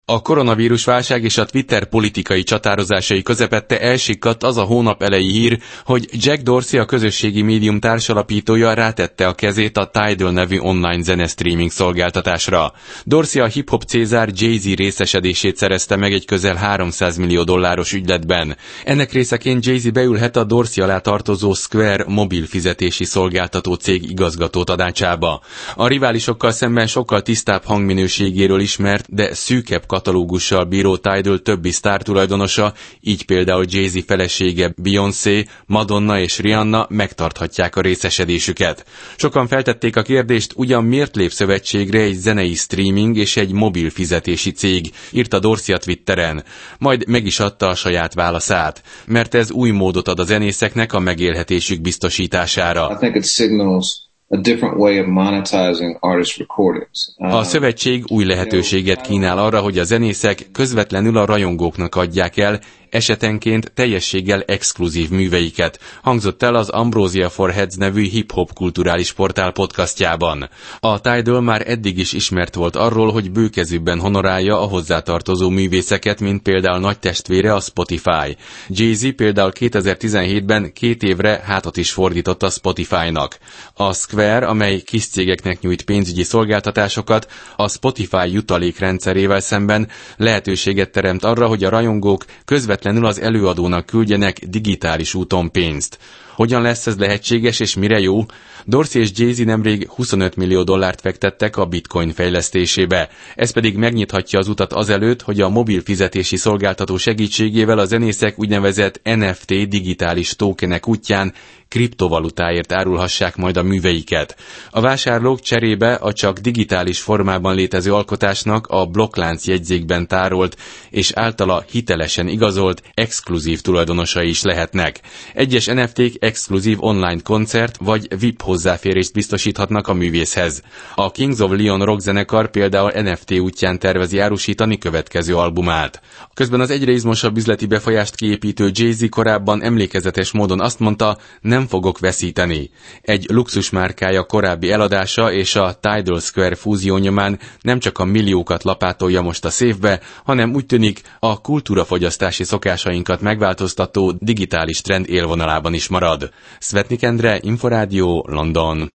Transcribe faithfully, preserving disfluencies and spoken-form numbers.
A koronavírus válság és a Twitter politikai csatározásai közepette elsikadt az a hónap elejé hír, hogy Jack Dorsey, a közösségi médium társalapítója rátette a kezét a Tidal nevű online zenestreaming szolgáltatásra. Dorsey a hip-hop cézár Jay-Z részesedését szerezte meg egy közel háromszáz millió dolláros ügyletben. Ennek részeként Jay-Z beülhet a Dorsey alá tartozó Square mobil fizetési szolgáltató cég igazgató tanácsába. A riválisokkal szemben sokkal tisztább hangminőségéről ismert, de szűkebb katalógussal bíró Tidal többi sztártulajdonosa, így például Jay-Z felesége Beyoncé, Madonna és Rihanna megtarthatják a részesedésüket. Sokan feltették a kérdést, ugyan miért lép szövetségre egy zenei streaming és egy mobil fizetési cég, írta Dorsey a Twitteren. Majd meg is adta a saját válaszát, mert ez új módot ad a zenészeknek a megélhetésük biztosítására. I think it signals a different way of monetizing artist recordings. A szövetség új lehetőséget kínál arra, hogy a zenészek közvetlenül a rajongóknak adják el esetenként teljességgel exkluzív műveiket, hangzott el az Ambrosia for Heads nevű hip-hop kulturális portál podcastjában. A Tidal már eddig is ismert volt arról, hogy bőkezűbben honorálja a hozzátartozó művészeket, mint például nagy testvére a Spotify. Jay-Z például kétezer-tizenhétben két évre hátat is fordított a Spotify-nak. A Square, amely kis cégeknek nyújt pénzügyi szolgáltatásokat, a Spotify jutalékrendszerével szemben lehetőséget teremt arra, hogy a rajongók közvetlenül az előadónak küldjenek digitális úton pénzt. Hogyan lesz ez lehetséges és mire jó? Dorsey és Jay-Z nemrég huszonöt millió dollárt fektettek a bitcoin fejlesztésébe. Ez pedig megnyithatja az utat azelőtt, hogy a mobil fizetési szolgáltató segítségével a zenészek úgynevezett en ef té digitális tokenek útján kriptovalutáért árulhassák majd a műveiket. A vásárlók cserébe a csak digitális formában létező alkotásnak a blokklánc jegyzékben tárolt és általa hitelesen igazolt exkluzív tulajdonosai is lehetnek. Egyes en ef té-k exkluzív online koncert vagy vé i pé hozzáférést biztosíthatnak a művészhez. A Kings of Leon rockzenekar például en ef té útján tervezi árusítani következő albumát. Közben az egyre izmosabb üzleti befolyást kiépítő Jay-Z korábban emlékezetes módon azt mondta, nem fogok veszíteni. Egy luxusmárkája korábbi eladása és a Tidal Square fúzió nyomán nem csak a milliókat lapátolja most a széfbe, hanem úgy tűnik a kultúrafogyasztási szokásainkat megváltoztató digitális trend élvonalában is marad. Szvetnik Endre, Inforádió, London.